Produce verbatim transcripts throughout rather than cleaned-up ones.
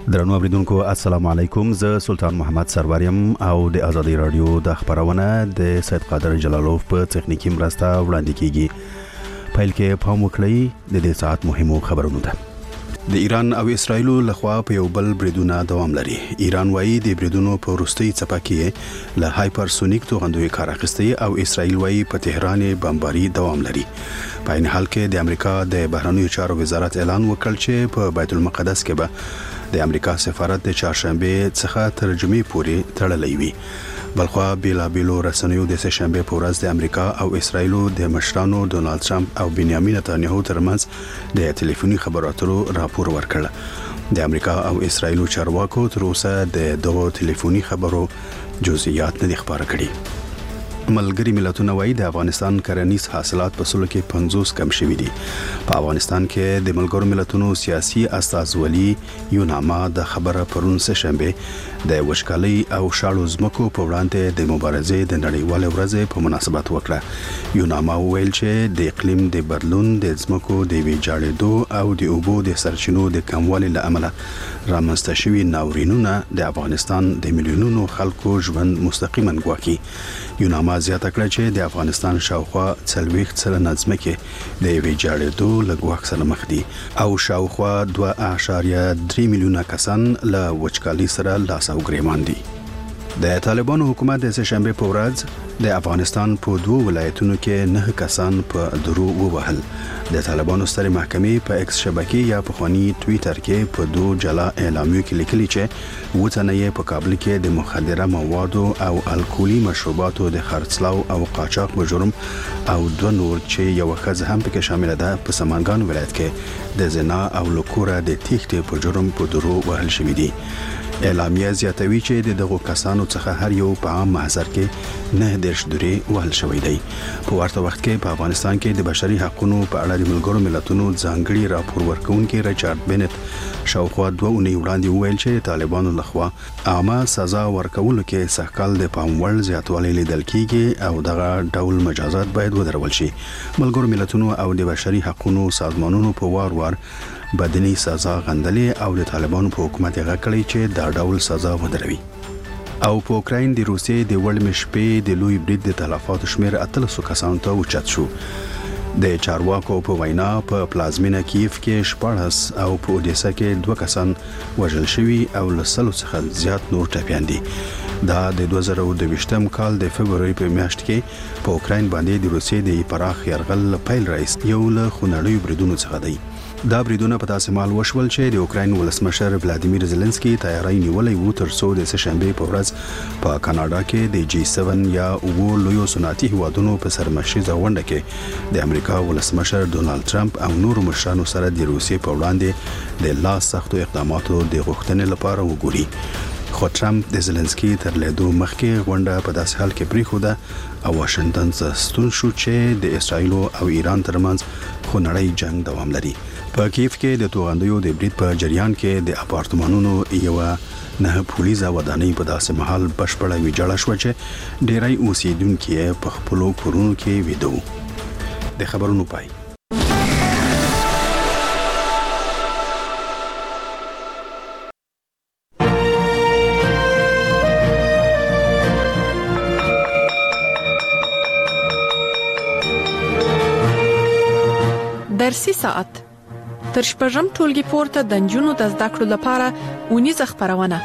درنو اوریدونکو السلام علیکم. زه سلطان محمد سروریم او د ازادي رادیو د خبرونه د سید قادر جلالوف په تخنیکی مرسته وړاندې کیږي. پیل کې پام وکړئ د دې ساعت مهمو خبرونو ته. د ایران او اسرایل لخوا په یو بل بریدونه دوام لري. ایران وایي د بریدونو په وروستي څپه کې له هایپرسونیک توغندوی کار اخیستي او اسرایل وایي په تهران بمباري دوام لري. په این حال کې د امریکا د بهرنیو چارو وزارت اعلان وکړ چې په بیت المقدس کې به د امریکا سفارت د چهارشنبه څخه ترجمه پوري تړلې وي. بلخوا بیلا بیلو رسنیو د سهشنبه په ورځ د امریکا او اسرایل د مشرانو ډونالد ترامپ او بنیامین نتانیاهو ترمنځ د ټلیفوني خبرو اترو راپور ورکړ. د امریکا او اسرایل چارواکو تر اوسه د دغه ټلیفوني خبرو جزئیات نه خبره کړي. ملګری ملتونه وایي د افغانستان کرنیز حاصلات په سلو کې پنځوس کم شوي دي. په افغانستان کې د ملګرو ملتونو سیاسي استازولي یوناما د خبره پرون سه شنبه د وشکالي او شاړو زمکو په وړاندې د مبارزې د نړیوال ورځ په مناسبت وکړه. یوناما ویل چې د اقلیم د بدلون د زمکو د ویجاړېدو او د اوبو د سرچینو د کموالي له امله رامنځته شوي ناورینونه د افغانستان د میلیونونو خلکو ژوند مستقیما ګواکي. یوناما زیاته کړه چې د افغانستان شاوخوا څلوېښت سلنه ځمکې د ویجاړېدو له ګواښ سره مخ دي او شاوخوا دوه اعشاریه درې میلیونه کسان له وچکالي سره لاس او ګریوان دي. د طالبانو حکومت د سهشنبه په ورځ د افغانستان په دوه ولایتونو کې نه کسان په درو ووهل. د طالبانو سترې محکمې په ایکس شبکې یا په خواني ټوئیټر کې په دوه جلا اعلامیو کې لیکلي چې وڅنه یې په کابل کې د مخدره موادو او الکولي مشروباتو د خرڅلاو او قاچاق په جرم او دوه نور چې یو ښځه هم پکې شامل ده په سمنګان ولایت کې د زنا او لکوره د تیښتې په جرم په درو وهل شوي دي. اعلامیه زیاتوي چې د دغو کسانو څخه هر یو په عام محضر کې نه دیرش دورې وهل شوی دی. په ورته وخت کې په افغانستان کې د بشري حقوقو په اړه د ملګرو ملتونو ځانګړي راپور ورکونکي ریچارډ بنت شاوخوا دوه اونۍ وړاندې وویل چې طالبانو لخوا عامه سزا ورکولو کې سهکال د پام وړ زیاتوالی لیدل کیږي او دغه ډول مجازات باید ودرول شي. ملګرو ملتونو او د بشري حقوقو سازمانونو په وار وار بدني سزا غندلې او د طالبانو په حکومت یې غکړی چې دا ډول سزا ودروي. او په اوکراین د روسیې د وړمې شپې د لوی برید د تلفاتو شمیر اتلسو کسانو ته اوچت شو. د چارواکو په وینا په پلازمینه کیف کې شپاړس او په اودیسا کې دوه کسان وژل شوي او له سلو څخه زیات نور ټپیان دي. دا د دوه زره دوه ویشتم کال د فبروري په میاشت کې په اوکراین باندې د روسیې د پراخ یرغل پیل رئیس یو له خونړیو بریدونو څخه دی. دا بریدونه په داسې مال وشول چې د اوکراین ولسمشر ولادیمیر زيلنسکي تیاری نیولې وو تر څو د سهشنبه په ورځ په کاناډا کې د جی سبعه یا اوو لویو صنعتي هیوادونو په سرمشيزه غونډه کې د امریکا ولسمشر ډونالد ترامپ او نورو مشرانو سره د روسیې په وړاندې د لاس سختو اقداماتو د غوښتنې لپاره وګوري. خو ترامپ د زيلنسکي تر لیدو مخکې غونډه په داسې حال کې پریښوده او واشنگټن ته ستون شو چې د اسرایل او ایران ترمنځ خونړی جنگ دوام لري. په کیف کې د توغندیو د برید په جریان کې د اپارتمانونو یو نه پولیسه ودانۍ په داسې محل بشپړه ویجاړه شو چې ډیری اوسیدونکو په خپل کورونو کې ویدو. د خبرونو پای. درسي ساعت تر شپږم ټولګي پورته د نجونو د زده کړو لپاره اونیزه خبرونه.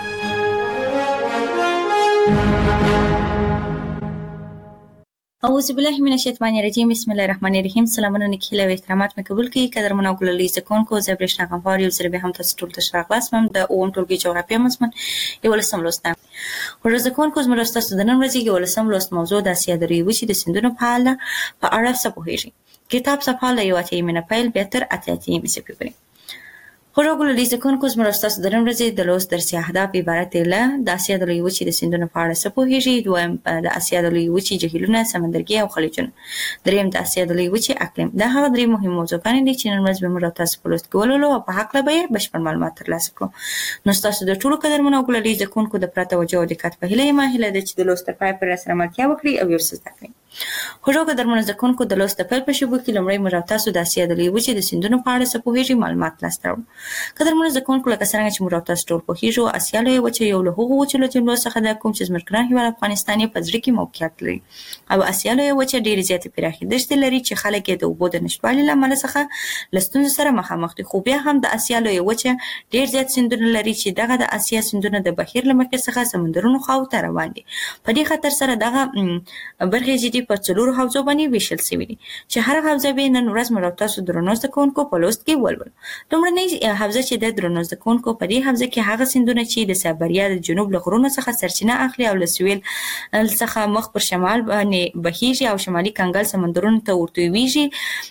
اعوذ بالله من الشیطان الرجیم. بسم الله الرحمن الرحیم. سلامونه نکهله و احترامات مې قبول کړئ. قدرمن او ګلالي زکونکو زبرشنا غفار یو سره به هم تاسو ټول ته شراغ لاسم د اوم ټولګي جغرافیه مضمون یو لسم لوستم. ورځ زکونکو زموږ تاسو د نن ورځې یو لسم لوست موضوع د اسیا د ریوچې د سندونو په اړه په اړه څه پوهیږئ. کتاب صفحه له یو اتیا نه پیل به تر اتیا مې صفحې پورې. خوږو لیدونکو زموږ تاسو د نن ورځې د لوست درسي اهداف عبارت له د اسیا د لوی وچې د سیندونو په اړه څه پوهیږئ. دویم د اسیا د لوی وچې جهیلونه، سمندرګي او خلیجونه. دریم د اسیا د لوی وچې اقلیم. دا هغه درې مهم موضوعګانې دي چې نن ورځ به موږ تاسو په لوست کې ولولو او په حق له به بشپړ معلومات ترلاسه کړو. نو تاسو د ټولو قدرمنو او ګلالي زکونکو د پرته توجه او دقت په هیله ما هیله ده چې د لوست پای پر سره ملتیا وکړي او یو څه زده کړئ. خوږو قدرمنو زکونکو د لوست په پیل په شوبو کې لومړی موږ تاسو د اسیا د لوی وچې د سیندونو په اړه څه پوهیږئ معلومات لاسته راوړو. قدرمنو زده کوونکو لکه څرنګه چې موږ او تاسو ټول پوهیږو اسیا لویه وچه یو له هغو وچو له جملو څخه ده کوم چې زموږ ګران هیواد افغانستان یې په زړه کې موقعیت لري او اسیا لویه وچه ډېرې زیاتې پراخې دښتې لري چې خلک یې د اوبو د نشتوالي له امله څخه له ستونزو سره مخامخ دي. خو بیا هم د اسیا لویه وچه ډېر زیات سیندونه لري چې دغه د اسیا سیندونه د بهیر له مخې څخه سمندرونو خواو ته روان دي. په دې خاطر سره دغه برخې چې دي په څلورو حوزو باندې ویشل شوي دي چې هر حوزه به نن ورځ موږ او تاسو درنو زده کوونکو په لوست کې ولولو. لومړنۍ حوزه چې د درنو زده کوونکو په دې حوزه کې هغه سیندونه چې د سایبریا د جنوب له غرونو څخه سرچینه اخلي او له سویل څخه مخ پر شمال باندې بهیږي او شمالي کنګل سمندرونو ته ورتویږي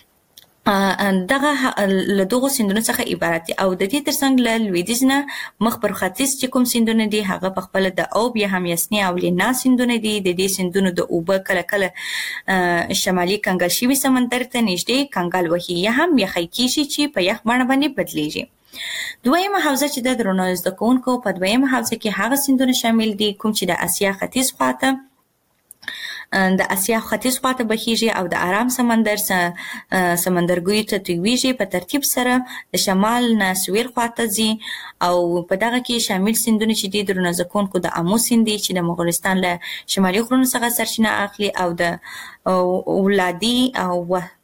دغه له دغو سیندونو څخه عبارت دي او د دې ترڅنګ له لویدیځ نه مخ پر ختیځ چې کوم سیندونه دي هغه په خپله د اوب یا هم یسني او لینا سیندونه دي. د دې سیندونو د اوبه کله کله شمالي کنګل شوي سمندر ته نږدې کنګل وهي یا هم یخی کیږي چې په یخ بڼه باندې بدلیږي. دویمه حوزه چې د درنو زده کوونکو په دویمه حوزه کې هغه سیندونه شامل دي کوم چې د اسیا ختیځ خواته د اسیا ختیځ خواته بهیږي او د آرام سمندر سمندرګیو ته تویږي په ترتیب سره د شمال نه سویل خواته ځي او په دغه کې شامل سیندونه چې دي درنو زده کوونکو د امو سیند دی چې د مغولستان له شمالي غرونو څخه سرچینه اخلي او د اولادي او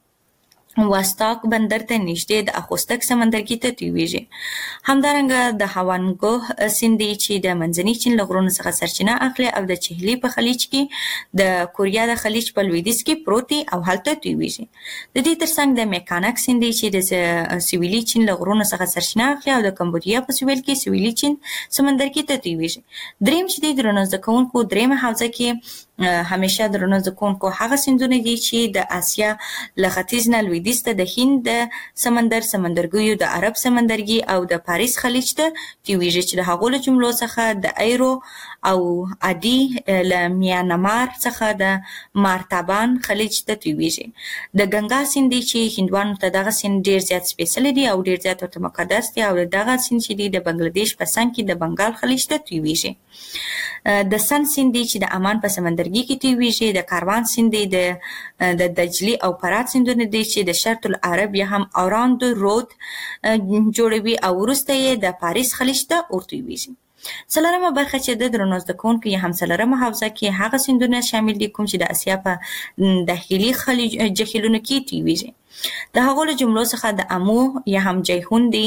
واستاک بندر ته نږدې د اخوستک سمندرګي ته تویږي. همدارنګه د هوانګو سیند دی چې د منځني چین له غرونو څخه سرچینه اخلي او د چهلي په خلیج کې د کوریا د خلیج په لویدیځ کې پروت دی او هلته تویږي. د دې ترڅنګ د میکانک سیند دی چې د سویلي چین له غرونو څخه سرچینه اخلي او د کمبودیا په سویل کې سویلي چین سمندرګي ته تویږي. دریم چې دی درنو زده کوونکو دریمه حوزه کې همیشه درنو زده کوونکو هغه سیندونه دي چې د اسیا له ختیځ نه لویدیځ ته د هند د سمندر سمندرګیو د عرب سمندرګي او د پاریس خلیج ته تویږي چې د هغو له جملو څخه د ایرو او ادي له میانمار څخه د مارتابان خلیج ته تویږي. د ګنگا سیند چې هندوانو ته دغه سیند ډیر زیات سپیڅلی دی او ډیر زیات ورته مقدس دی او دغه سیند چې دی د بنگلاديش په څنګ کې د بنگال خلیج ته تویږي. د سن سیند چې د عمان په سمندرګي کې تویږي. د کاروان سیند د د دجلي او فرات سیندونه دي چې د شرط العرب یا هم اوراند رود جوړوي او وروسته یې د پاریس خلیج ته ورتویږي. څلورمه برخه چې د درنو زده کوونکو یا هم څلورمه حوزه کې هغه سیندونه شامل دي کوم چې د اسیا په داخلي خلیج جهیلونو کې تویږي. د هغو له جملو څخه د امو یا هم جیهون دی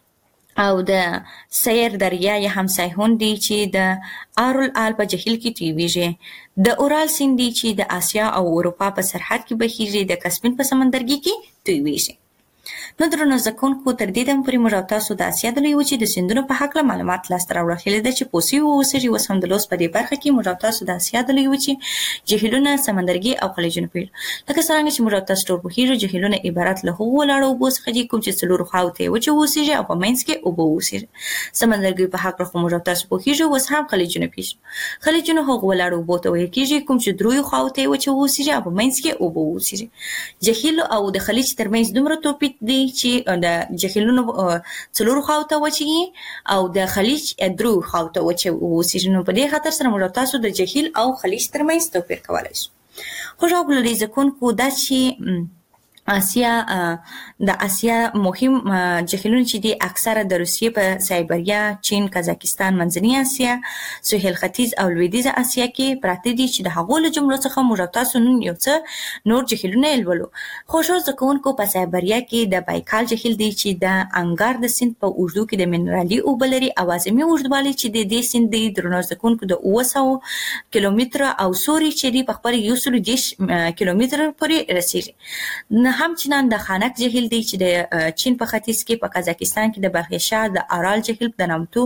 او د سیر دریا یا هم سیهون دی چې د آرول آل په جهیل کې تویږي. د اورال سیند دی چې د اسیا او اروپا په سرحد کې بهیږي. د کسپین په سمندرګي کې تویږي. نو درنو زده کوونکو تر دې دمه پورې موږ او تاسو د اسیا د لویې وچې د سیندونو په هکله معلومات لاسته راوړل. هیله ده چې پوه سوي واوسئ. اوس هم د لوست په دې برخه کې موږ او تاسو د اسیا د لویې وچې جهیلونه سمندرګي او خلیجونه پیل لکه څرنګه چې موږ او تاسو ټول پوهیږو جهیلونه عبارت له هغو ولاړو اوبو څخه دي کوم چې څلورو خواو ته یې وچې واوسیږي او په منځ کې اوبه واوسیږي. سمندرګي په هکله خو موږ او تاسو پوهیږو. اوس هم خلیجونه پیژنو. خلیجونه هغو ولاړو اوبو ته ویل کېږي کوم چې دریو خواو ته یې وچې واوسیږي او په منځ کې اوبه واوسیږي. جهیل او د خلیج ترمنځ دومره توپیر دی چې د جهیلونو څلورو خواو ته وچې او د خلیج درو خواو ته وچې واوسیږي. نو په دې خاطر سره موږ تاسو د جهیل او خلیج ترمنځ توپیر کولی شو. خو ژغورل زده کوونکو دا چې آسیا د آسیا مهم جهیلونه چې دي اکثره د روسیې په سایبریا، چین، قزاقستان، منځنۍ آسیا، سهیل ختیځ او لویدیځه آسیا کې پراته دي چې د هغو له جملو څخه موږ تاسو نن یو څه نور جهیلونه یې لولو. خوشحال زده کوونکو په سایبریا کې د بایکال جهیل دی چې د انګار د سیند په اوږدو کې د منرالي اوبه لري او اعظمي اوږدوالی چې د دې سیند دی درنو زده کوونکو د اوه سوه کیلومتره او سوري چې دی په خپل یو سل دېرش کیلومتره پورې رسیږي. هم چنان د خانک جهیل دی چې د چین په ختیځ کې په قزاقستان کې د بلخشاه د آرال جهیل د نامتو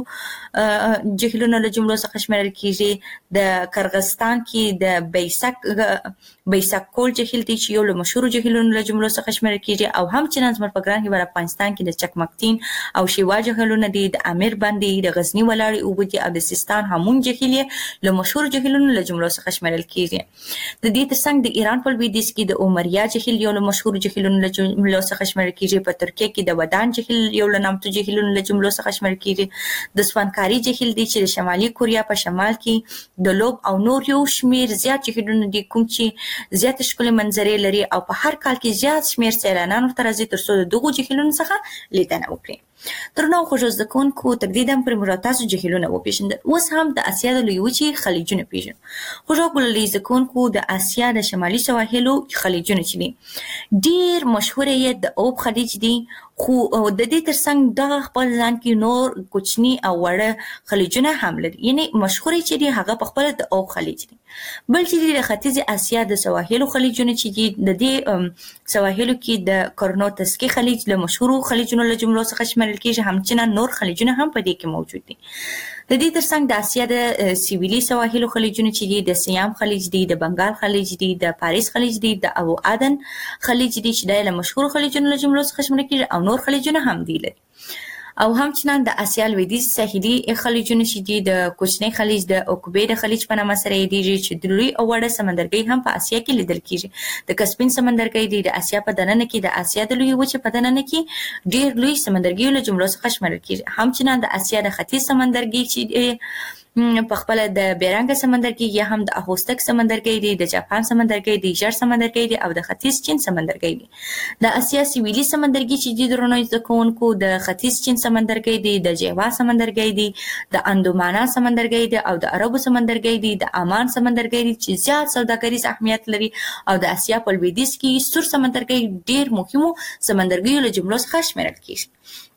جهیلونو له جملو څخه شمیرل کیږي. د کرغستان کې د بیسک بیسک کول جهیل دی چې یو له مشهورو جهیلونو له جملو څخه شمیرل کیږي او هم چنان زموږ په ګران هیواد افغانستان کې د چکمکتین او شیوا جهیلونه دي. د امیر باندې د غزنی ولاړې اوبه دي او د سیستان همون جهیل له مشهورو جهیلونو له جملو څخه شمیرل کیږي. د دې ترڅنګ د ایران په لویدیځ کې د عمریا جهیل یو له مشهورو جهیلونو له جملو څخه شمیرل کیږي. په ترکیه کې د ودان جهیل یو له نامتو جهیلونو له جملو څخه شمیرل کیږي. د سوانکاری جهیل دی چې د شمالي کوریا په شمال کې د لوب او نور یو شمیر زیات جهیلونه دي کوم چې زیات ښکلې منظرې لري او په هر کال کې زیات شمیر سیلانیان ورته راځي ترڅو د دغو جهیلونو څخه لیدنه وکړي. درنو خوږو زده کوونکو تر دې دم پر موږ تاسو جهیلونه وپېژندل. اوس هم د اسیا د لوی وچې خلیجونه پیژنو. خوږو ګلالي زده کوونکو د اسیا د شمالي سواحلو خلیجونه چې دي ډېر مشهور یې د اوب خلیج دی، خو د دې ترڅنګ دغه خپل ځان کې نور کوچني او وړه خلیجونه هم لري. یعنی مشهور چې دی هغه په خپل د اوب خلیج دی. بل چې د ختیځ اسیا د سواحلو خلیجونه چې دي د دې سواحلو کې د کورنوتسکي خلیج له مشهورو خلیجونو له جملو څخه شمارل کېږي. همچنان نور خلیجونه هم په دې کې موجود دي. د دې ترڅنګ د اسیا د سویلي سواحلو خلیجونه چې دي د سیام خلیج دی، د بنگال خلیج دی، د پاریس خلیج دی، د ابو عدن خلیج دی چې د مشهور خلیجونو له جملو څخه شمارل کېږي او نور خلیجونه هم دي لري. او همچنان د اسیا لویدیځ ساحلي خلیجونه چې دي د کوچنی خلیج د اوکبې د خلیج په نامه سره یادېږي چې د لوی او وړه سمندرګي هم په اسیا کې لیدل کېږي. د کسپین سمندرګي دی د اسیا په دننه کې د اسیا د لوی وچې په دننه کې ډېر لوی سمندرګي له جملو څخه شمارل کېږي. همچنان د اسیا د ختیځ سمندرګي چې په خپل د بیرنګ سمندرګي یا هم د اهوستک سمندرګي دی، د جاپان سمندرګي دی، ژړ سمندرګي دی او د ختیځ چین سمندرګي دی. د اسیا سویلي سمندرګي چې د درنو زده کوونکو د ختیځ چین سمندرګي دی، د جیوا سمندرګي دی، د اندومانا سمندرګي دی او د عربو سمندرګي دی، د عمان سمندرګي دی چې زیات سوداګریز اهمیت لري. او د اسیا په لویدیځ کې سور سمندرګي ډېر مهمو سمندرګیو له جملو څخه شمارل کېږي.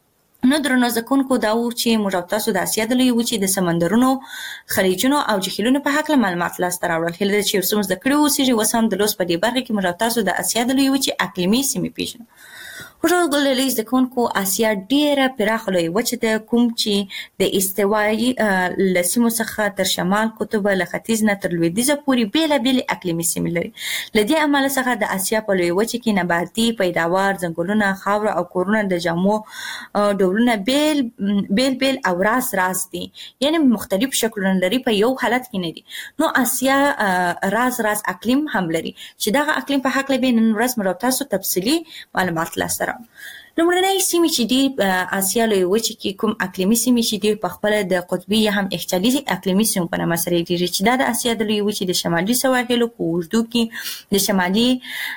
نو درنو زده کوونکو دا و چې موږ تاسو د اسیا د لوی وچې د سمندرونو خلیجونو او جهیلونو په هکله معلومات لاسته راوړل. هیله ده چې یو څه مو زده کړي اوسېږي. اوس هم د لوست په دې برخه کې موږ تاسو د اسیا د لوی وچې اقلیمي سیمې پیژنو. خوږو ګلالي زده کوونکو اسیا ډېره پراخه لوی وچه ده، کوم چې د استوایي له سیمو څخه تر شمال قطب له ختیځ نه تر لویدیځه پورې بېلابېلې اقلیمي سیمې لري. له دې امله څخه د اسیا په لوی وچه کې نباتي پیداوار، ځنګلونه، خاوره او کورونه د جامو ډولونه بیل بیل بیل او راز راز دي، یعنی مختلف شکلونه لري، په یو حالت کې نه دي. نو اسیا راز راز اقلیم هم لري چې دغه اقلیم په هکله به نن ورځ موږ تاسو تفصیلي معلومات لاسته لومړنۍ سیمې چې دي په اسیا لوی وچې کې کوم اقلیمي سیمې چې دي په خپله د قطبي یا هم یخچالي اقلیمي سیمو په نامه سره یادېږي چې دا د اسیا د لوی وچې د شمالي سواحلو په اوږدو کې د شمالي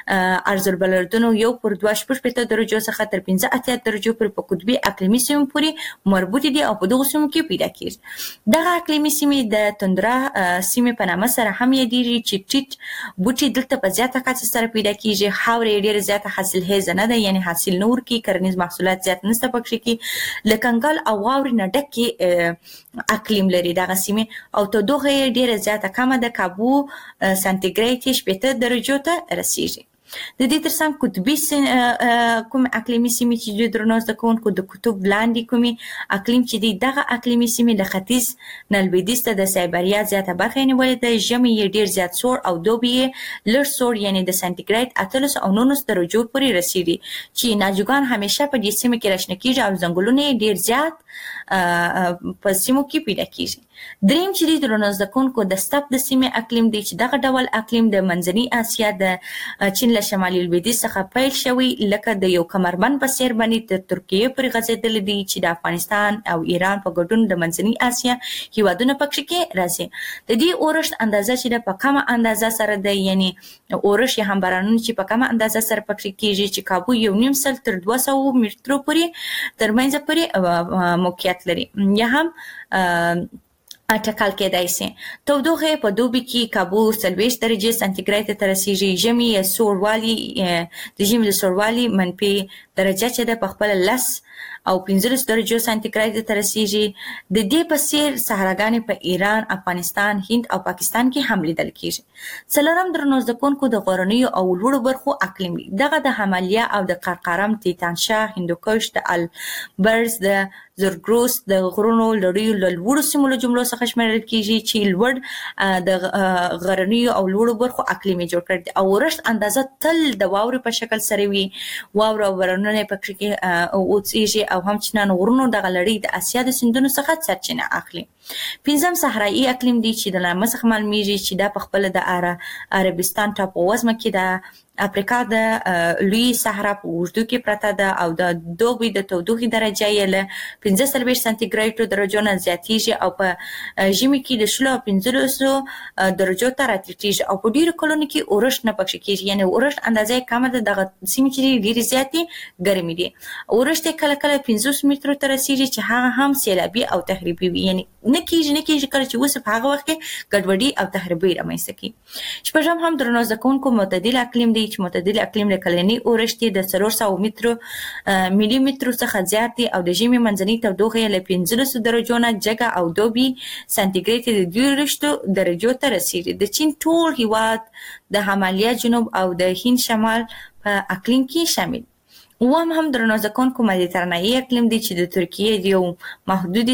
عرض البلدونو یو پر دوه شپږ شپېته درجو څخه تر پنځه اتیا درجو پورې په قطبي اقلیمي سیمو پورې مربوطې دي او په دغو سیمو کې پیدا کېږي. دغه اقلیمي سیمې د تندرا سیمې په نامه سره هم یادېږي چې ټیټ بوټي دلته په زیاته کچه سره پیدا کېږي. خاوره یې ډېره زیاته حاصلخیزه نه ده، یعنې حاصل نه ورکوي، کرنیز محصولات زیات نشته پکې کې، له کنګل او واورې نه ډکې اقلیم لري دغه سیمې او تودوخه یې ډېره زیاته کمه ده، کابو سانتیګریډ یې شپېته درجو ته رسیږي. د دې ترڅنګ قطبي کوم اقلیمي سیمې چې دوی درنو زده کوونکو د قطب لاندې کومې اقلیم چې دی دغه اقلیمي سیمې له ختیځ نه لویدیځ ته د سایبریا زیاته برخه یې نیولې ده. ژمی یې ډېر زیات سوړ او دوبی یې لږ سوړ یعنې د سانتیګریډ اتلس او نولس درجو پورې رسیږي چې ناجوګان همیشه په دې سیمه کې راشنه کېږي او ځنګلونه یې ډېر زیات په سیمو کې پیدا کېږي. دریم چې دی درنو زده کوونکو د ستپ د سیمې اقلیم دی چې دغه ډول اقلیم د منځني اسیا د چین له شمالي لویدیځ څخه پیل شوی لکه د یو کمربند په څېر باندې تر ترکیې پورې غځېدلی دی چې د افغانستان او ایران په ګډون د منځني اسیا هېوادونه پکې کې راځي. د دې اورښت اندازه چې ده په کمه اندازه سره ده، یعنې اورښت یا هم بارانونه چې په کمه اندازه سره پکې کېږي چې کابو یو نیم سل تر دوه سوه مترو پورې تر منځه پورې موقعیت لري یا هم اټکل کېدای شي. تودوخه په دوبي کې کابو څلوېښت درجې سانتیګریډ ته رسیږي. ژمي سوړوالي د ژمي د سوړوالي منفي درجه چې ده په خپله لس او پنځلس درجو سانتیګریډ ته رسیږي. د دې په څېر صحراګانې په ایران، افغانستان، هند او پاکستان کې هم لیدل کېږي. څلورم درنو زده کوونکو د غرنیو او لوړو برخو اقلیم دی. دغه د همالیا او د قرقرم، تیتانشاه، هندوکش، د البرز، د زرګروس د غرونو لړیو له لوړو سیمو له جملو څخه شمېرل کېږي چې لوړ د غرنیو او لوړو برخو اقلیم یې جوړ کړی دی او ورښت اندازه تل د واورې په شکل سره وي. واوره او بارانونه یې پکې کې اوسېږي او همچنان غرونو دغه لړۍ د اسیا د سیندونو څخه سرچینه اخلي. پنځم صحرایي اقلیم دی چې د نامه څخه معلومیږي چې دا په خپله د عربستان ټاپو وزمه کې د افریقا د لوی صحرا په اوږدو کې پرته ده او د دوبي د تودوخې درجه یې له پنځه څلوېښت سانتي ګریډ درجو نه زیاتیږي او په ژمي کې د شلو او پنځلسو درجو ته راټیټیږي او په ډیرو کلونو کې اورښت نه پکې کېږي، یعنې اورښت اندازه کمه ده. دغه سیمې چې ډېرې زیاتې ګرمې دي. اورښت یې کله کله پنځوس مترو ته رسیږي چې هغه هم سیلابي او تخریبي وي، یعنې نه کېږي نه کېږي کله چې اوس په هغه وخت کې ګډوډي او تخریبي رامنځته کوي. شپږم هم درنو زده کوونکو معتدل اقلیم دی چې معتدل اقلیم د کلني اورښت د څلور سوه مترو ملي مترو څخه زیات دی او د ژمي منځنۍ تودوخه یې له پنځلسو درجو نه جګه او دوبي سانتي ګریډ د دېرشو درجو ته رسیږي. د چین ټول هیواد د همالیا جنوب او د هند شمال په اقلیم کې شامل. اووم هم درنو زده کوونکو مدیترانه‌ای اقلیم دی چې د ترکیې د یو محدودې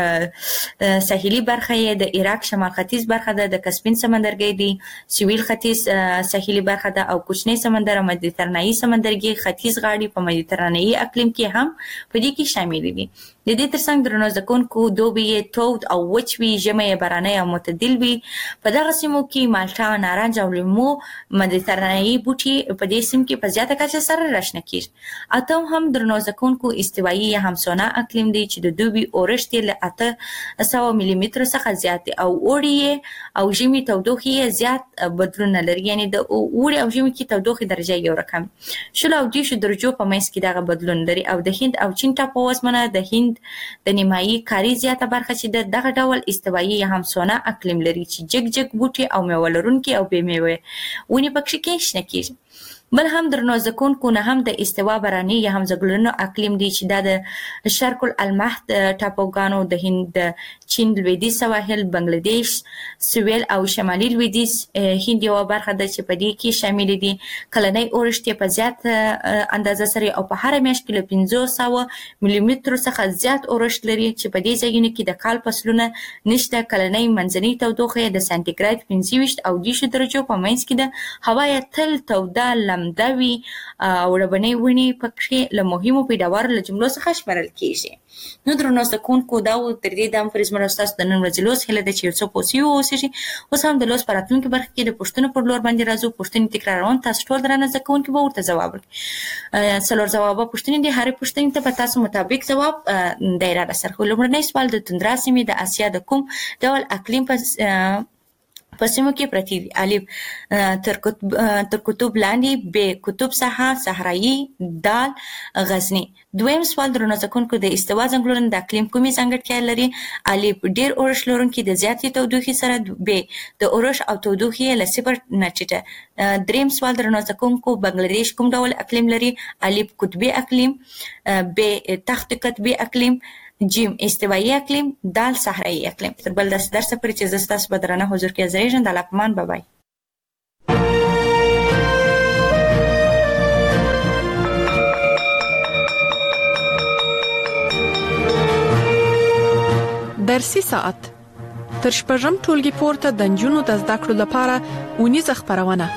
ساحلي برخه یې د عراق شمال ختیځ برخه ده، د کسپین سمندرګي دی سویل ختیځ ساحلي برخه ده او کوچنی سمندر او مدیترانه‌ای سمندرګي ختیځ غاړي په مدیترانه‌ای اقلیم کې هم په دې کې شامل دي. د دې ترڅنګ درنو زده کوونکو دوبي یې تود او وچ وي، ژمی یې باراني او معتدل وي. په دغه سیمو کې مالټا، نارنج او لیمو مدیترانه‌ای بوټي په دې سیمو کې په زیاته کچه سره راشنه کیږي. اتم هم درنو زده کوونکو استوایي یا همسونه اقلیم دی چې د دوبي اورښت یې له اته سوه ملي مترو څخه زیات دی او اوړي او ژمي تودوخې یې زیات بدلون نه لري، یعنې د اوړي او ژمي کې تودوخې درجه یو رقم شل او دېرشو درجو په منځ کې دغه بدلون لري. او د هند او چین ټاپو وزمنه د هند د نیمایي کاري زیاته برخه چې د دغه ډول استوایي یا همسونه اقلیم لري چې جګ جګ بوټي او میوه لرونکي او بې میوې ونې پکې کې شنه کېږي. بل هم درنو زده کوونکو نه هم د استوا باراني یا هم ځنګلونو اقلیم دی چې دا د شرق المحد ټاپوګانو، د هند، د چین لویدیځ سواحل، بنگلادیش، سویل او شمالي لویدیځ هند یوه برخه ده چې په دې کې شامل دي. کلنی اورښت یې په زیات اندازه سره او په هره میاشت کې له پنځه سوه ملي مترو څخه زیات اورښت لري چې په دې ځایونو کې د کال فصلونه نشته. کلنی منځنۍ تودوخه د سانتي ګریډ پنځه ویشت او دېرشو درجو په منځ کې ده. هوا یې تل توده لمده وي او ربنۍ ونې پکې له مهمو پیداوارو له جملو څخه شمېرل کېږي. نو درنو زده کوونکو دا و تر دې دم پر زموږ ستاسو د نن ورځې لوست هیله ده چې یو څه پوه سوي واوسېږي. اوس هم د لوست په راتلونکي برخه کې د پوښتنو پر لور باندې راځو. پوښتنې تکراروم، تاسو ټول درانه زده کوونکي به ورته ځواب ورکړي. څلور ځوابه پوښتنې دي، هرې پوښتنې ته به تاسو مطابق ځواب دایره راسره کړئ. لومړنی سوال د توندرا سیمې د اسیا د کوم ډول اقلیم په په سیمو کې پرتې دي؟ الف تر قطب لاندې، ب قطب ساحه صحرایي، دال غزني. دویم سوال درنو زده کوونکو د استوا ځنګلونه د اقلیم کومې ځانګړتیا لري؟ الف ډېر اورښت لرونکي د زیاتې تودوخې سره، ب د اورښت او تودوخې له صفر نه ټیټه. دریم سوال درنو زده کوونکو بنگلادیش کوم ډول اقلیم لري؟ الف قطبي اقلیم، ب تخت قطبي اقلیم، جیم استوایي اقلیم، دال صحرایي اقلیم. تر بل داسې درسه پورې چې زه ستاسو په درانه حضور کې حاضرېږم. د الله په امان، بای بای. درسي ساعت تر شپږم ټولګي پورته د نجونو د زده کړو لپاره اونیزه خپرونه.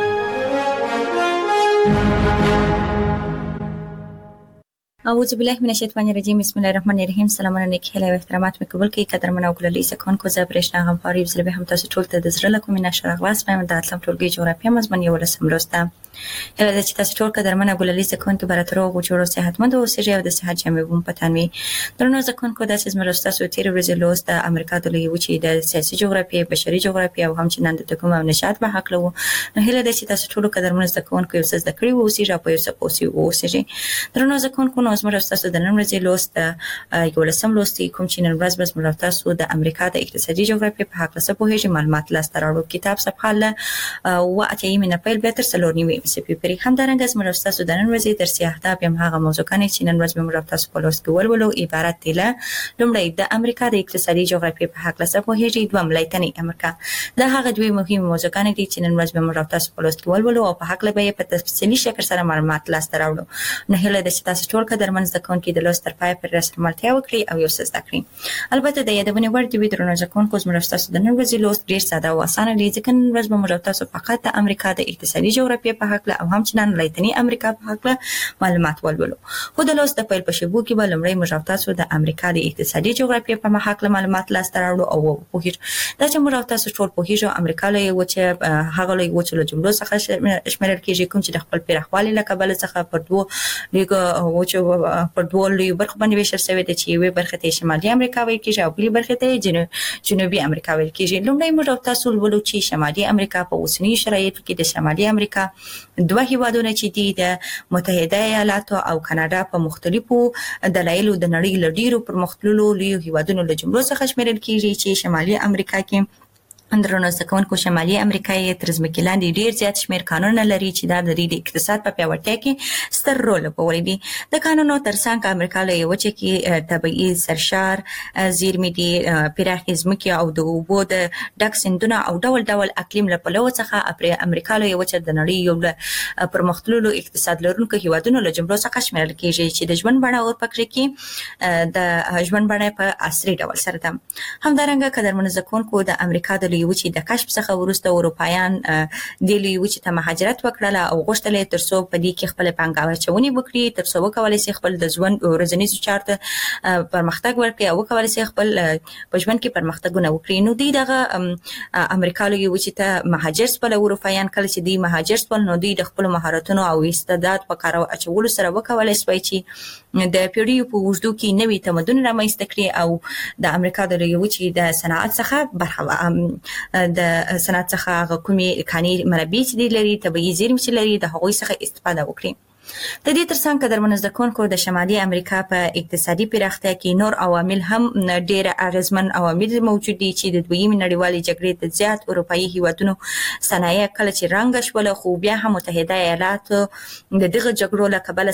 اعوذ بالله من الشیطان الرجیم. بسم الله الرحمن الرحیم. سلامونه نیک هیله او احترامات مې قبول کړئ. قدرمن او ګلالي سکونکو زه برېښنا غمخواري زله به هم تاسو ټول ته د زړه له کومې نشه راغلاس مې د اتلم ټولګي جغرافیه مضمون یو لسم لوسته. هله چې تاسو ټول قدرمن او ګلالي سکونکو براتر او جوړو صحتمند او اوسئ او د صحت جامې ووم پتانوي. درنو سکونکو د سیمه لوسته سو تیر ورځې لوست د امریکا د لوی وچې د سیاسي جغرافیه، بشري جغرافیه او هم چې نن د تکوم او نشاط په حق لو. نو هله چې تاسو ټول قدرمن سکونکو یو څه زده کړی وو اوسئ او په یو څه پوسی اوسئ. درنو سکونکو نو زموږ تاسو د نن ورځې لوست یو لسم لوست کوم چې نن ورځ بس موږ تاسو د امریکا د اقتصادي جغرافیه په حق څه پوهیږئ معلومات لاسته راوړو. کتاب صفحه له او اتیا من اپریل به تر څلور نیمه سپی پرې هم درنګ از موږ تاسو د نن ورځې درسي اهداف هم هغه موضوعونه چې نن ورځ موږ تاسو په لوست کې ولولو عبارت دي له لومړی د امریکا د اقتصادي جغرافیه په حق څه پوهیږئ، دویم لایتنی امریکا. دا هغه دوی مهم موضوعونه دي چې نن ورځ موږ تاسو په لوست کې ولولو او په حق له به په تفصیلي شکل سره معلومات لاسته راوړو. نه هله د تاسو ټول قدرمن زده کوونکي د لوست تر پای پر رسم ملتیا وکړي او یو څه زده کړي. البته د یادونې وړ دی درنو زده کوونکو زموږ تاسو د نن ورځې لوست ډیر ساده او اسانه دی ځکه نن ورځ به موږ تاسو فقط د امریکا د اقتصادي جغرافیې په حق او همچنان لاتینی امریکا په حق معلومات ولولو. خو د لوست د پیل په شیبو کې به لومړی موږ تاسو د امریکا د اقتصادي جغرافیې په حق معلومات لاسته راوړو او وګورو دا چې موږ تاسو ټول په هیڅ امریکا له وچه هغه له وچه جملو څخه شمیرل کېږي کوم چې د خپل پیرخوالي له کبل څخه پر دوه لیګو وچه پر دوه لیګو برخه باندې ویشل شوی دی چې یوه برخه ته شمالي امریکا وایي کېږي او بلې برخه ته جنوبي امریکا وایي کېږي. لومړی موږ تاسو ولولو چې شمالي امریکا په اوسنی شرایطو کې د شمالي امریکا دوه هیوادونه چې دي د متحده ایالاتو او کاناډا په مختلفو دلایلو د نړۍ له ډیرو پرمختللو لویو هیوادونو له جملو څخه شمیرل کېږي چې شمالي امریکا کې اندرونو سکونکو شمالي امریکا یې تر ځمکې لاندې ډیر زیات شمیر قانونونه لري چې دا د دې اقتصاد په پیاوړتیا کې ستر رول لوبولی دي. د قانونو ترڅنګ امریکا له یو چې کې طبيعي سرشار زیرمې دي پراخې ځمکې او د اوبو د ډک سیندونه او ډول ډول اقلیم له پلوه څخه امریکا له یو چې د نړۍ یو له پرمختللو اقتصاد لرونکو هیوادونو له جملو څخه شمیرل کېږي چې د ژوند بڼه او پکې کې د ژوند بڼه په عصري ډول سره ده. همدارنګه قدرمن زکونکو د امریکا د یو چې د کشف څخه ورسته اروپایان د یو چې ته مهاجرت وکړه او غوښتل ترڅو په دې کې خپل پانګه اچونې وکړي ترڅو وکولای شي خپل د ژوند ورځنیز چارت پرمختګ ورکړي او وکولای شي خپل په ژوند کې پرمختګونه وکړي. نو دوی دغه امریکا له یو چې ته مهاجر سپل اروپایان کله چې دوی مهاجر سپل نو دوی د خپل مهارتونو او استعداد په کار اچولو سره وکولای شي چې د پیړیو په وجودو کې نوې تمدن رامنځته کړي او د امریکا د یو چې د صنعت څخه برخه د صنعت څخه کومي کاني منابع چې لري طبيعي زیرمې چې لري د هغوی څخه استفاده وکړي. د دې ترڅنګ قدرمن زده کوونکو د شمالي امریکا په اقتصادي پراختیا کې نور عوامل هم ډېر اغیزمن عوامل موجود دي چې د دویمې نړیوالې جګړې د زیات اروپאי هیوادونو صنایع کله چې رنګ شول خو بیا هم متحده ایالات د دغه جګړو له کبل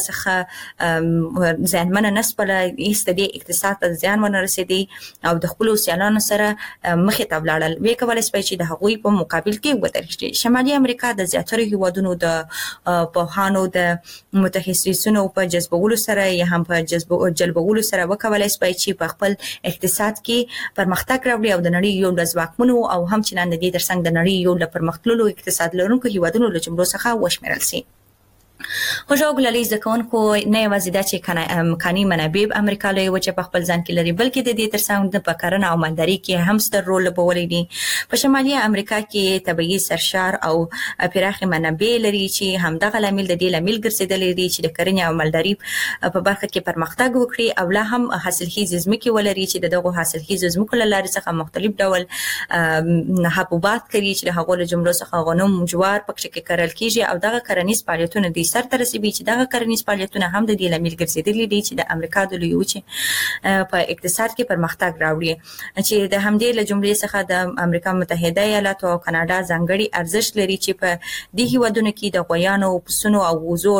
څخه ځانمنه نسبله ایستدي اقتصاد ته زیان ونه رسیدي او د خپل سیالانو سره مخې ته ولاړل وی کولای شي چې د هغوی په مقابل کې ودرېږي. شمالي امریکا د زیاتره هیوادونو د پوهانو د متخصصینو په جذبولو سره یا هم په جلبولو سره وکولای شي چې په خپل اقتصاد کې پرمختګ راوړي او د نړۍ یو د ځواکمنو او همچنان د دې ترڅنګ د نړۍ یو د پرمختللو اقتصاد لرونکو هیوادونو له جملو څخه وشمیرل شي. خوشاو ګلالي زکونکو نه یوازې دا چې امکاني منابع امریکا له وجه په خپل ځان کې لري بلکې د دې ترڅنګ د پکارنه او مالداري کې هم ستر رول لوبولی دي. په شمالي امریکا کې طبيعي سرشار او پراخه منابع لري چې همدغه لامل د دې لامل ګرځیدلی دي چې د کرنې او مالداري په برخه کې پرمختګ وکړي او لا هم حاصلخیز ځمکې ولري چې دغه حاصلخیز ځمکو له لارې څخه مختلف ډول حبوبات کوي چې د هغو له جملو څخه غنم جوار پکې کې کرل کیږي او دغه کرنیز فعالیتونه د سر تر رسیدي چې دغه کرنیز فعالیتونه هم د دې لامل ګرځیدلي دي چې د امریکا د لوی چې په اقتصاد کې پرمختګ راوړي چې د همدې له جملې څخه د امریکا متحده ایالاتو او کاناډا ځانګړي ارزښت لري چې په دې هیوادونو کې د غویانو پسونو او وزو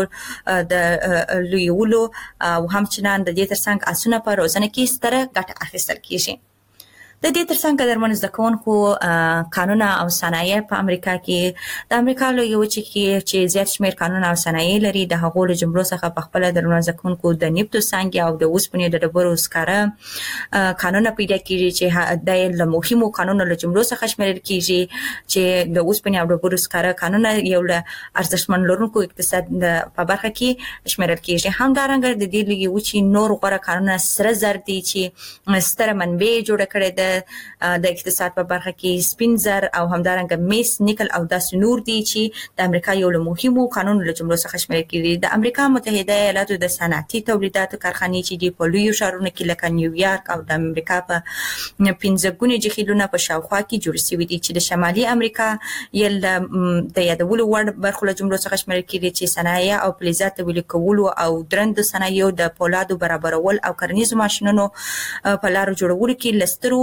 د لویولو او همچنان د دې ترڅنګ اسونه په روزنه کې ستره ګټه اخیستل کیږي. د دې ترڅنګ قدرمن زده کوونکو قانون او صنایع په امریکا کې د امریکا له یو چې چې زیات شمیر قانون او صنایع لري د هغو له جملو څخه په خپل درنو زده کوونکو د نفت څنګه او د اوسپنې د ډبرو سکاره قانون پیدا کیږي چې د له مهمو قانونو له جملو څخه شمیرل کیږي چې د اوسپنې او ډبرو سکاره قانون یو له ارزښتمن لرونکو اقتصاد په برخه کې شمیرل کیږي. همدارنګه د دې له یو چې نور غوړه قانون سره زر دي چې ستره منبع جوړ کړي د د اقتصاد په برخه کې سپین زر او همدارنګه میس نیکل او داسې نور دي چې د امریکا یو له مهمو قانونو له جملو څخه شمیرل کیږي. د امریکا متحده ایالاتو د صنعتي تولیداتو کارخانې چې د پولیو شهرونو کې لکه نیویارک او د امریکا په پنځه ګونې جهیلونو په شاوخوا کې جوړ شوي دي چې د شمالي امریکا یل د یادولو وړ برخو له جملو څخه شمیرل کیږي چې صنایع او فلزات تولید کولو او درند صنایع د پولادو برابرول او کرنیزو ماشینونو په لارو جوړولو کې لسترو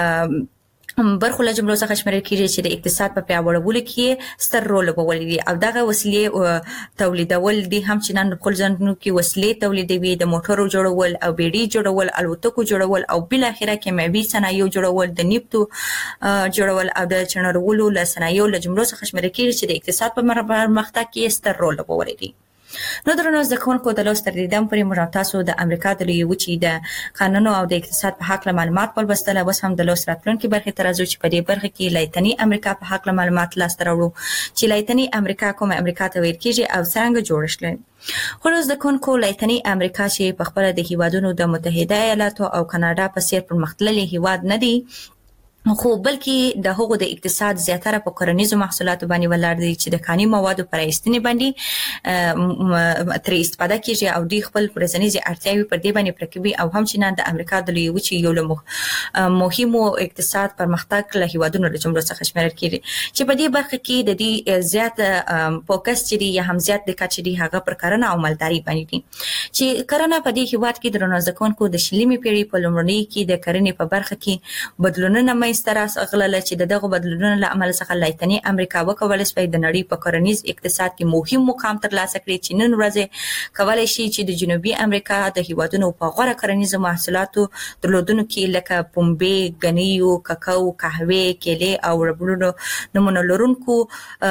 برخو له جملو څخه شمیرل کیږي چې د اقتصاد په پیاوړولو کې ستر رول لوبولی دي او دغه وسیلې تولیدول دي همچنان په ځانونو کې وسیلې تولیدوي د موټرو جوړول او بیړۍ جوړول الوتکو جوړول او بل اخره کیمیاوي صنایع جوړول د نفتو جوړول او د چنارولو له صنایعو له جملو څخه شمیرل کیږي چې د اقتصاد په پرمختګ کې ستر رول لوبولی دي. نو درنو زده کوونکو د لوست تر دیدن پورې موږ تاسو د امریکا د لویې وچې د قانونو او د اقتصاد په حق معلومات ولوستل. اوس هم د لوست راتلونکي برخې ته راځو چې په دې برخه کې لایتنی امریکا په حق معلومات لاسته راوړو چې لایتنی امریکا کوم امریکا ته ویل کېږي او څنګه جوړ شوی. خو زده کوونکو لایتنی امریکا چې په خپل د هیوادونو د متحده ایالاتو او کاناډا په څیر پرمختللي هیواد نه دی، خو بلکې د هغو د اقتصاد زیاتره په کرنیزو محصولاتو باندې ولاړ دي چې د کاني موادو پر ایستنې باندې تر استفاده کیږي او دوی خپل ورځنیزې اړتیاوې پر دې باندې پوره کوي او همچنان د امریکا د لویې وچې یو له مهمو اقتصاد پرمختګ له هیوادونو له جملو څخه شمیرل کیږي چې په دې برخه کې د دې زیات فوکس چې دی یا هم زیات د کچې دی هغه پر کرنه او مالداري باندې دي چې کرنه په دې هیواد کې درنو زده کوونکو د شلمې پیړۍ په لومړنۍ کې د کرنې په برخه کې بدلونونه ستراس اغلل چې دغه بدلونونو له امله څخه لایتنی امریکا وکولای شي د نړۍ په کرنیز اقتصاد کې مهم مقام ترلاسه کړي چې نن ورځ کولای شي چې د جنوبي امریکا د هیوادونو په غوړه کرنیز محصولاتو درلودونو کې لکه پنبه، غنیو، کاکاو، قهوه، کېله او ربړونو نمونه لرونکو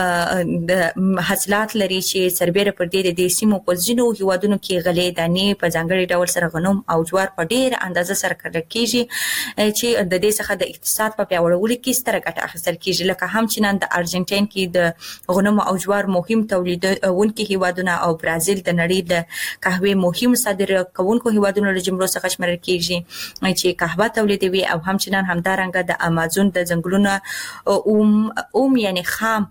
د حاصلات لري چې سربېره پر دې د سیمو په ځینو هیوادونو کې غلې دانې په ځانګړي ډول سره غنم او جوار په ډېر اندازه سره کرل کېږي چې د دې څخه د اقتصاد په پیاوړولو کې ستره ګټه اخیستل کېږي. لکه همچنان د ارجنټاین کې د غنمو او جوار مهم تولیدونکي هیوادونه او برازیل د نړۍ د قهوې مهم صادروونکو هیوادونو له جملو څخه شمیرل کېږي چې قهوه تولیدوي او همچنان همدارنګه د امازون د ځنګلونو اوم اوم یعنی خام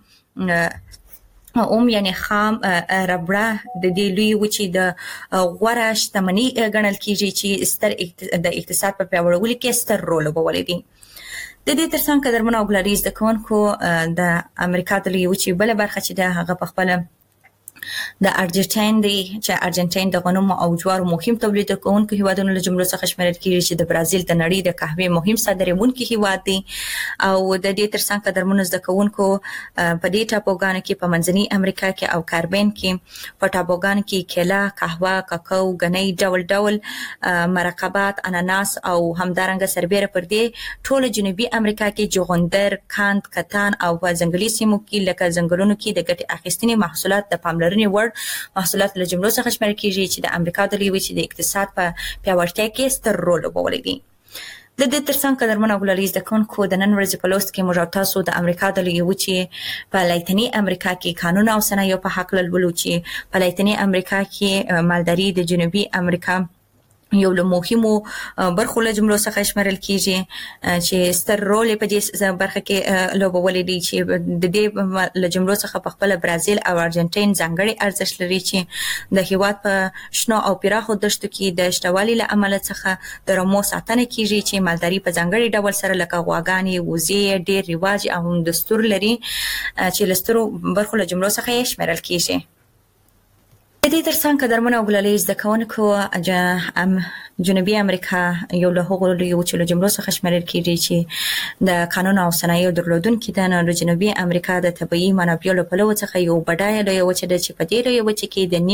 اوم یعنی خام ربړه د دې لوی وچې د غوړه شتمنۍ ګڼل کېږي چې ستر د اقتصاد په پیاوړولو کې ستر رول لوبولی دی. د دې ترڅنګ قدرمنو او ګلالي زده کوونکو د امریکا د لویې وچې بله برخه چې ده هغه په خپله د ارجنټاین دی چې ارجنټاین د غنمو او جوارو مهم تولید کوونکو هیوادونو له جملو څخه شمیرل کېږي چې د برازیل د نړۍ د قهوې مهم صادروونکي هیواد دی او د دې ترڅنګ قدرمنو زده کوونکو په دې ټاپوګانو کې په منځنۍ امریکا کې او کاربین کې په ټاپوګانو کې کیله، قهوه، کاکاو، غنۍ، ډول ډول مرکبات، اناناس او همدارنګه سربېره پر دې ټول جنوبي امریکا کې جوغندر، کاند، کتان او په ځنګلي سیمو کې لکه ځنګلونو کې د ګټې اخیستنې محصولات د پاملرنې وړ محصولات له جملو څخه شمیرل کېږي چې د امریکا د لویې وچې د اقتصاد په پیاوړتیا کې ستر رول لوبولی دی. د دې ترڅنګ قدرمنو او ګلالي زده کوونکو د نن ورځې په لوست کې موږ تاسو د امریکا د لویې وچې په لایتني امریکا کې قانون او صنایعو په حق لولو چې په لایتني امریکا کې مالداري د جنوبي امریکا یو له مهمو برخو له جملو څخه شمیرل کېږي چې ستر رول په دې برخه کې لوبولی دی چې د دې له جملو څخه په خپله برازیل او ارجنټاین ځانګړی ارزښت لري چې د هیواد په شنو او پراخو دښتو کې د شتوالي له امله څخه د رمو ساتنه کېږي چې مالداري په ځانګړي ډول سره لکه غواګانې، وزې ډېر رواج او دستور لري چې له سترو برخو له جملو څخه یې شمیرل کېږي. د دې ترڅنګ قدرمنو او ګلالي زده کوونکو جنوبي امریکا یو له هغو لویو وچو له جملو څخه شمیرل کېږي چې د قانون او صنایعو درلودونکې ده. نو د جنوبي امریکا د طبیعي منابعو له پلوه څخه یو بډایه لویه وچه ده چې په دې لویه وچه کې د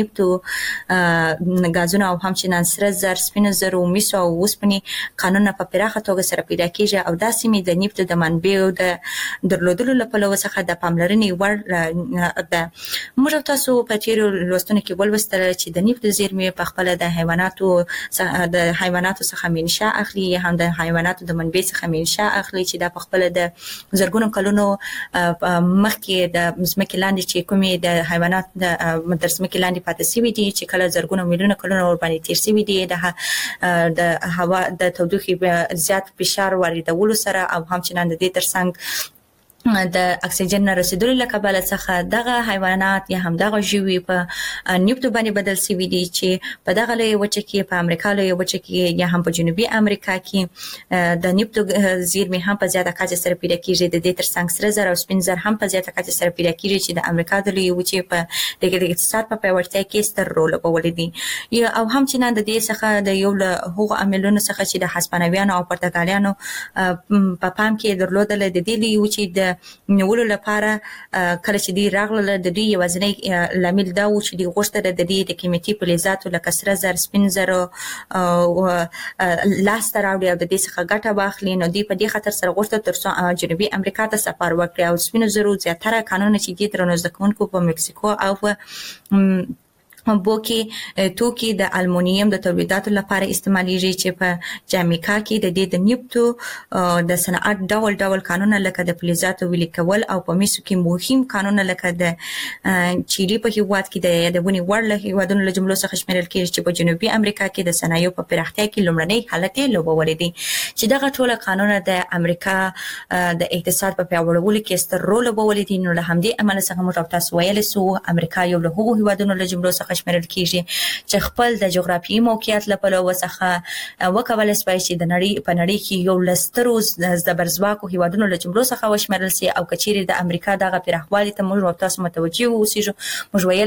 نفتو، ګازونو او همچنان سره زر، سپینو زرو، مسو او اوسپنې کانونه په پراخه توګه سره پیدا کېږي او دا سیمې د نفتو د منابعو د درلودلو له پلوه څخه د پاملرنې وړ ده. موږ تاسو په تېرو لوستونو کې ولوستل چې د نفتو زیرمې په خپله د حیواناتو د حیواناتو څخه منشأ اخلي یا هم د حیواناتو د منبع څخه منشأ اخلي چې دا په خپله د زرګونو کلونو مخکې د ځمکې لاندې چې کومې د حیوانات د تر ځمکې لاندې پاتې شوي دي چې کله زرګونو میلیونه کلونه ورباندې تېر شوي دي د هوا د تودوخې زیات فشار واردولو سره او همچنان د دې ترڅنګ د اکسیجن نه رسیدلو له کبله څخه دغه حیوانات یا هم دغه ژوي په نفتو باندې بدل شوي دي چې په دغه لویه وچه کې په امریکا لویه وچه کې یا هم په جنوبي امریکا کې د نفتو زیرمې هم په زیاته کچه سره پیدا کېږي. د دې ترڅنګ سره زر او سپین زر هم په زیاته کچه سره پیدا کېږي چې د امریکا د لویې وچې په د اقتصاد په پیاوړتیا کې ستر رول لوبولی دی. او همچنان د دې څخه د یو له هغو عاملونو څخه چې د هسپانویانو او پرتګالیانو په پام کې درلودله د دې لویې وچې د نیولو لپاره کله چې دوی راغلل د دوی یوازینی لامل دا و چې دوی غوښتل د دې د قیمتي فلزاتو لکه سره زر، سپین زر لاسته راوړي او د دې څخه ګټه واخلي. نو دوی په دې خاطر سره غوښتل تر څو جنوبي امریکا ته سفر وکړي او سپینو زرو زیاتره کانونه چې دي درنو زده کوونکو په مکسیکو او بوکي توکي د المونیم د تولیداتو لپاره استعمالېږي چې په جامیکا کې د دې د نیفټو د صنعت ډول ډول قانون لکه د فلزاتو ویلي کول او په میسو کې مهم قانون لکه د چيلي په هیواد کې د یادونې وړ له هیوادونو له جملو څخه شمیرل کېږي چې په جنوبي امریکا کې د صنایعو په پراختیا کې لومړنی حالت یې لوبولې دي چې دغه ټول قانون د امریکا د اقتصاد په پیاوړولو کې ستر رول لوبولې دي نو له همدې امله څخه موږ تاسو ویل سو امریکا یو له هغو هیوادونو له جملو څخه شمیرل کیږي چې خپل د جغرافیایي موقعیت لپاره څخه وکولای شي چې د نړۍ په نړۍ کې یو لسترو زبرځواکو هیوادونو له جملو څخه وشمیرل شي او کچېرې د امریکا دغه پراخوالي ته موږ تاسو متوجي اوسئ موږ